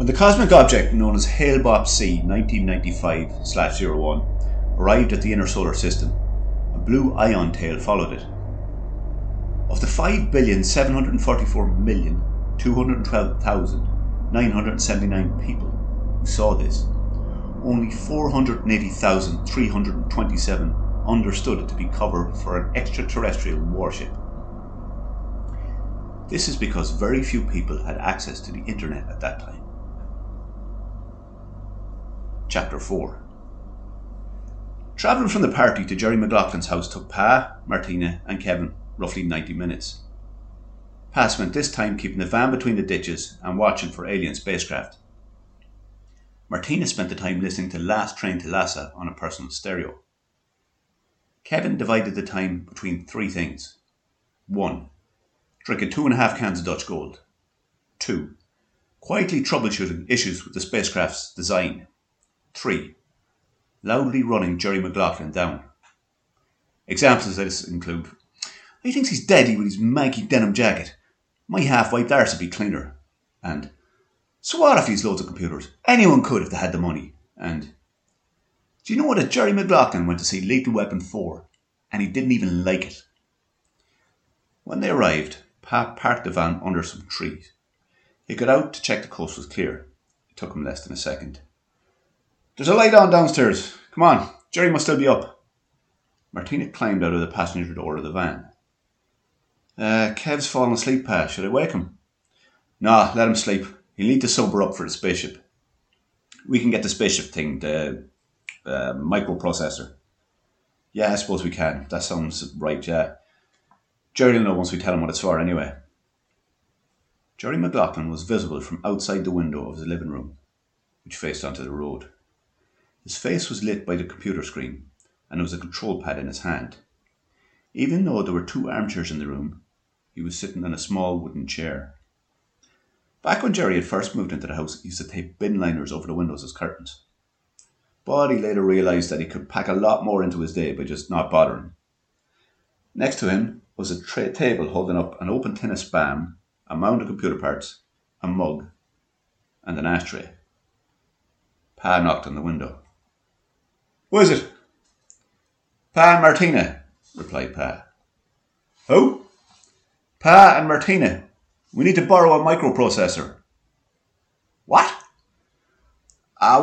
When the cosmic object known as Hale-Bopp C 1995/01 arrived at the inner solar system, a blue ion tail followed it. Of the 5,744,212,979 people who saw this, only 480,327 understood it to be cover for an extraterrestrial warship. This is because very few people had access to the internet at that time. Chapter 4. Travelling from the party to Jerry McLaughlin's house took Pa, Martina and Kevin roughly 90 minutes. Pa spent this time keeping the van between the ditches and watching for alien spacecraft. Martina spent the time listening to Last Train to Lhasa on a personal stereo. Kevin divided the time between three things. 1. Drinking 2.5 cans of Dutch Gold. 2. Quietly troubleshooting issues with the spacecraft's design. 3. Loudly running Jerry McLaughlin down. Examples of this include: he thinks he's deadly with his manky denim jacket. My half-wiped arse would be cleaner. And so what if he's loads of computers? Anyone could if they had the money. And do you know that Jerry McLaughlin went to see Lethal Weapon 4 and he didn't even like it? When they arrived, Pa parked the van under some trees. He got out to check the coast was clear. It took him less than a second. There's a light on downstairs. Come on, Jerry must still be up. Martina climbed out of the passenger door of the van. Kev's fallen asleep, Pa. Should I wake him? Nah, let him sleep. He'll need to sober up for the spaceship. We can get the spaceship thing, the microprocessor. Yeah, I suppose we can. That sounds right, yeah. Jerry will know once we tell him what it's for anyway. Jerry McLaughlin was visible from outside the window of the living room, which faced onto the road. His face was lit by the computer screen, and there was a control pad in his hand. Even though there were 2 armchairs in the room, he was sitting in a small wooden chair. Back when Jerry had first moved into the house, he used to tape bin liners over the windows as curtains. But he later realised that he could pack a lot more into his day by just not bothering. Next to him was a table holding up an open tin of Spam, a mound of computer parts, a mug, and an ashtray. Pa knocked on the window. Who is it? Pa and Martina, replied Pa. Who? Pa and Martina. We need to borrow a microprocessor. What? A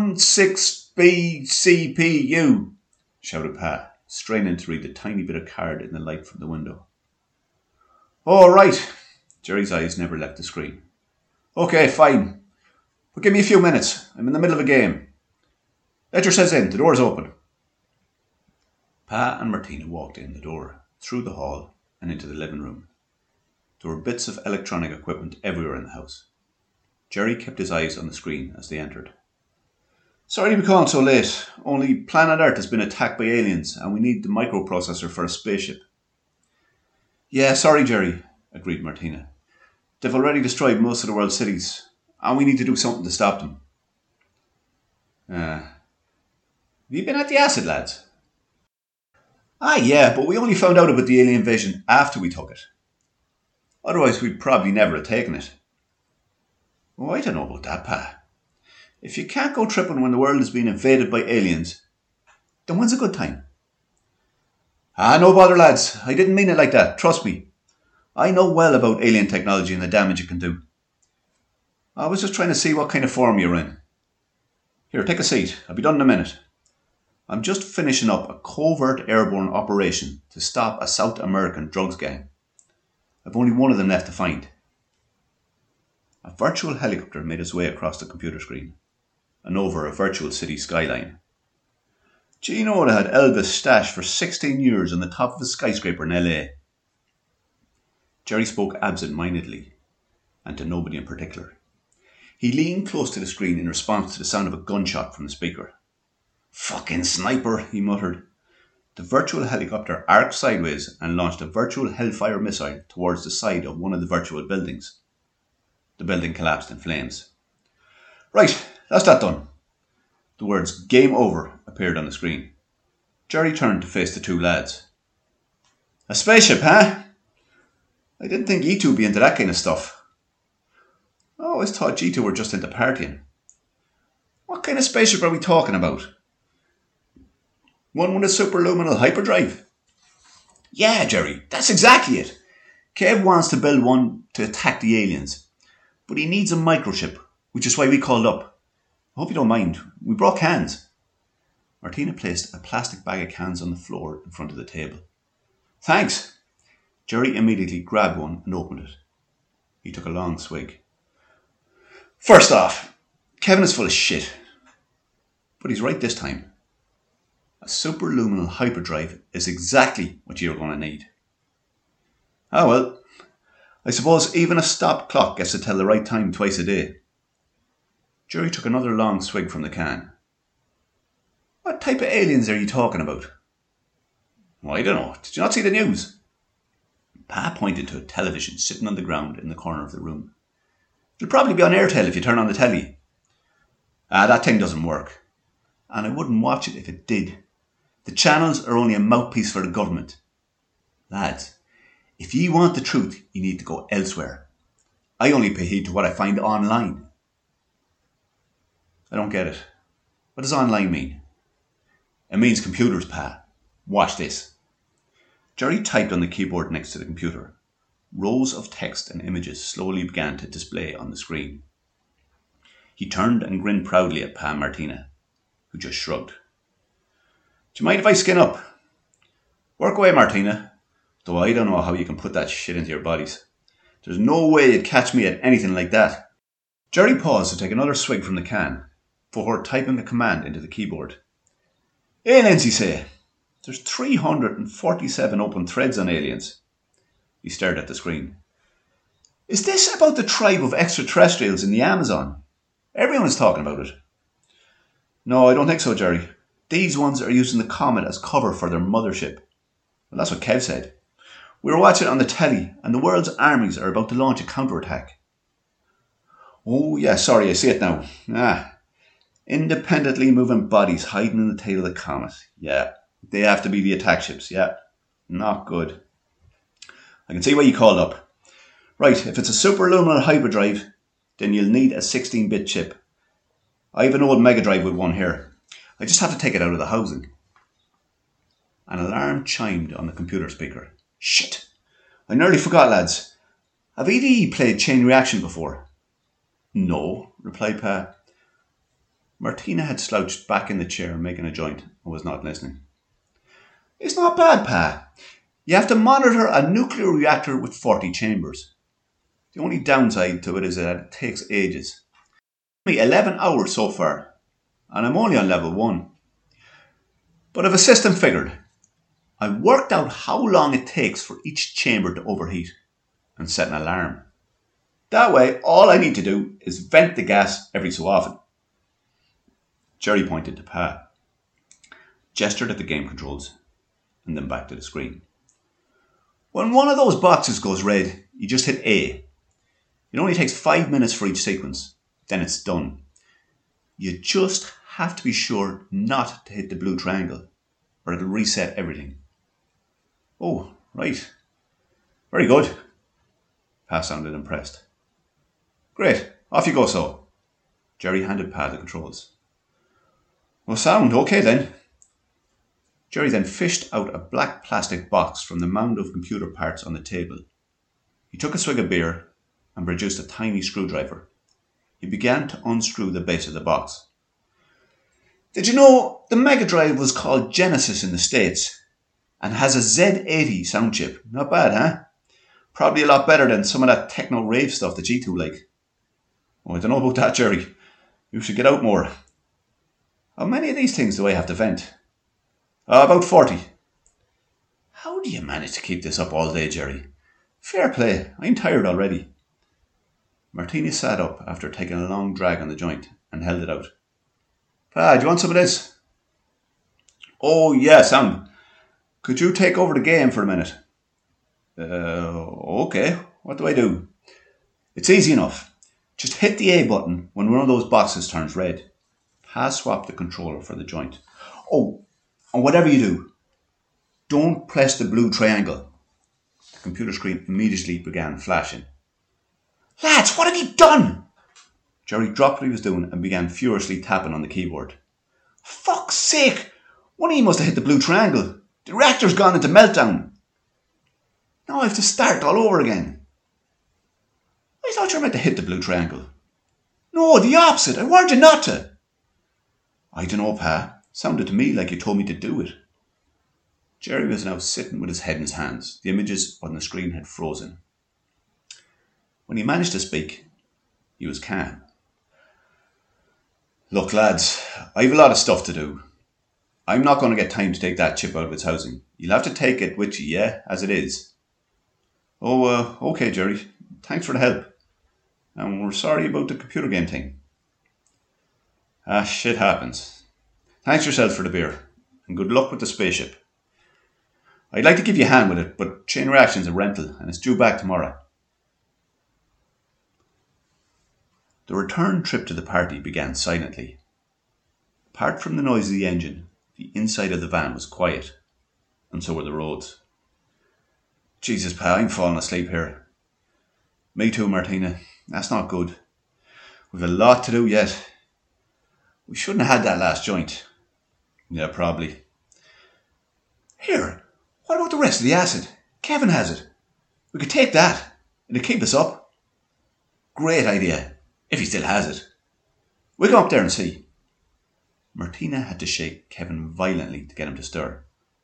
16B CPU, shouted Pa, straining to read the tiny bit of card in the light from the window. Oh, right. Jerry's eyes never left the screen. Okay, fine. But give me a few minutes. I'm in the middle of a game. Let yourselves in. The door's open. Pa and Martina walked in the door, through the hall, and into the living room. There were bits of electronic equipment everywhere in the house. Jerry kept his eyes on the screen as they entered. Sorry to be calling so late. Only planet Earth has been attacked by aliens, and we need the microprocessor for a spaceship. Yeah, sorry, Jerry, agreed Martina. They've already destroyed most of the world's cities, and we need to do something to stop them. Have you been at the acid, lads? Yeah, but we only found out about the alien invasion after we took it. Otherwise, we'd probably never have taken it. Oh, I don't know about that, Pa. If you can't go tripping when the world is being invaded by aliens, then when's a good time? No bother, lads. I didn't mean it like that. Trust me. I know well about alien technology and the damage it can do. I was just trying to see what kind of form you're in. Here, take a seat. I'll be done in a minute. I'm just finishing up a covert airborne operation to stop a South American drugs gang. I've only one of them left to find. A virtual helicopter made its way across the computer screen and over a virtual city skyline. Gino had Elvis stashed for 16 years on the top of a skyscraper in LA. Jerry spoke absent-mindedly, and to nobody in particular. He leaned close to the screen in response to the sound of a gunshot from the speaker. Fucking sniper, he muttered. The virtual helicopter arced sideways and launched a virtual Hellfire missile towards the side of one of the virtual buildings. The building collapsed in flames. Right, that's that done. The words "Game Over" appeared on the screen. Jerry turned to face the 2 lads. A spaceship, huh? I didn't think you 2 would be into that kind of stuff. Oh, I always thought G2 were just into partying. What kind of spaceship are we talking about? One with a superluminal hyperdrive? Yeah, Jerry, that's exactly it. Kev wants to build one to attack the aliens, but he needs a microchip, which is why we called up. I hope you don't mind. We brought cans. Martina placed a plastic bag of cans on the floor in front of the table. Thanks. Jerry immediately grabbed one and opened it. He took a long swig. First off, Kevin is full of shit. But he's right this time. A superluminal hyperdrive is exactly what you're going to need. Ah well, I suppose even a stop clock gets to tell the right time twice a day. Jerry took another long swig from the can. What type of aliens are you talking about? Well, I don't know. Did you not see the news? Pa pointed to a television sitting on the ground in the corner of the room. It'll probably be on Airtel if you turn on the telly. That thing doesn't work. And I wouldn't watch it if it did. The channels are only a mouthpiece for the government. Lads, if ye want the truth, you need to go elsewhere. I only pay heed to what I find online. I don't get it. What does online mean? It means computers, Pa. Watch this. Jerry typed on the keyboard next to the computer. Rows of text and images slowly began to display on the screen. He turned and grinned proudly at Pa and Martina, who just shrugged. Do you mind if I skin up? Work away, Martina. Though I don't know how you can put that shit into your bodies. There's no way you'd catch me at anything like that. Jerry paused to take another swig from the can, before typing a command into the keyboard. Aliens, he say. There's 347 open threads on aliens. He stared at the screen. Is this about the tribe of extraterrestrials in the Amazon? Everyone is talking about it. No, I don't think so, Jerry. These ones are using the comet as cover for their mothership. Well, that's what Kev said. We were watching it on the telly, and the world's armies are about to launch a counterattack. Oh, yeah, sorry, I see it now. Independently moving bodies hiding in the tail of the comet. Yeah, they have to be the attack ships. Yeah, not good. I can see why you called up. Right, if it's a superluminal hyperdrive, then you'll need a 16-bit chip. I have an old Mega Drive with one here. I just have to take it out of the housing. An alarm chimed on the computer speaker. Shit! I nearly forgot, lads. Have EDE played Chain Reaction before? No, replied Pa. Martina had slouched back in the chair making a joint and was not listening. It's not bad, Pa. You have to monitor a nuclear reactor with 40 chambers. The only downside to it is that it takes ages. Only 11 hours so far, and I'm only on level 1. But I've a system figured. I worked out how long it takes for each chamber to overheat and set an alarm. That way, all I need to do is vent the gas every so often. Jerry pointed to Pa, gestured at the game controls, and then back to the screen. When one of those boxes goes red, you just hit A. It only takes 5 minutes for each sequence. Then it's done. You just have to be sure not to hit the blue triangle, or it'll reset everything. Oh, right. Very good. Pa sounded impressed. Great. Off you go, so. Jerry handed Pa the controls. Well, sound. Okay, then. Jerry then fished out a black plastic box from the mound of computer parts on the table. He took a swig of beer and produced a tiny screwdriver. He began to unscrew the base of the box. Did you know the Mega Drive was called Genesis in the States and has a Z80 sound chip? Not bad, huh? Probably a lot better than some of that techno rave stuff that G2 like. Oh, I don't know about that, Jerry. You should get out more. How many of these things do I have to vent? About 40. How do you manage to keep this up all day, Jerry? Fair play. I'm tired already. Martina sat up after taking a long drag on the joint and held it out. Pa, do you want some of this? Oh, yeah, Sam. Could you take over the game for a minute? Okay. What do I do? It's easy enough. Just hit the A button when one of those boxes turns red. Pa swapped the controller for the joint. Oh, and whatever you do, don't press the blue triangle. The computer screen immediately began flashing. Lads, what have you done? Jerry dropped what he was doing and began furiously tapping on the keyboard. Fuck's sake! One of you must have hit the blue triangle. The reactor's gone into meltdown. Now I have to start all over again. I thought you were meant to hit the blue triangle. No, the opposite. I warned you not to. I dunno, Pa. Sounded to me like you told me to do it. Jerry was now sitting with his head in his hands. The images on the screen had frozen. When he managed to speak, he was calm. Look, lads, I've a lot of stuff to do. I'm not going to get time to take that chip out of its housing. You'll have to take it with you, yeah, as it is. Oh, okay, Jerry. Thanks for the help. And we're sorry about the computer game thing. Shit happens. Thanks yourself for the beer. And good luck with the spaceship. I'd like to give you a hand with it, but Chain Reaction's a rental and it's due back tomorrow. The return trip to the party began silently. Apart from the noise of the engine, the inside of the van was quiet, and so were the roads. Jesus, Pa, I'm falling asleep here. Me too, Martina. That's not good. We've a lot to do yet. We shouldn't have had that last joint. Yeah, probably. Here, what about the rest of the acid? Kevin has it. We could take that. It'd keep us up. Great idea. If he still has it. We'll go up there and see. Martina had to shake Kevin violently to get him to stir.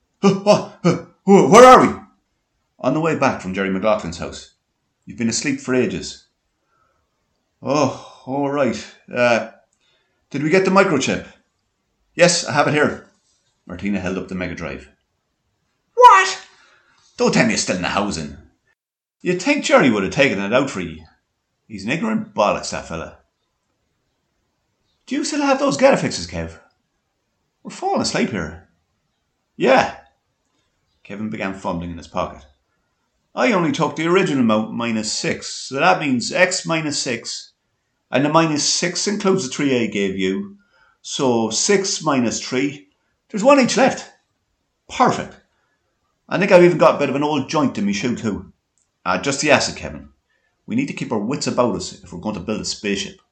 Where are we? On the way back from Jerry McLaughlin's house. You've been asleep for ages. Oh, all right. Did we get the microchip? Yes, I have it here. Martina held up the Mega Drive. What? Don't tell me it's still in the housing. You'd think Jerry would have taken it out for you. He's an ignorant bollocks, that fella. Do you still have those Geta fixes, Kev? We're falling asleep here. Yeah. Kevin began fumbling in his pocket. I only took the original amount minus 6, so that means x minus 6. And the minus 6 includes the 3 I gave you. So 6 minus 3. There's one each left. Perfect. I think I've even got a bit of an old joint in me shoe too. Just the acid, Kevin. We need to keep our wits about us if we're going to build a spaceship.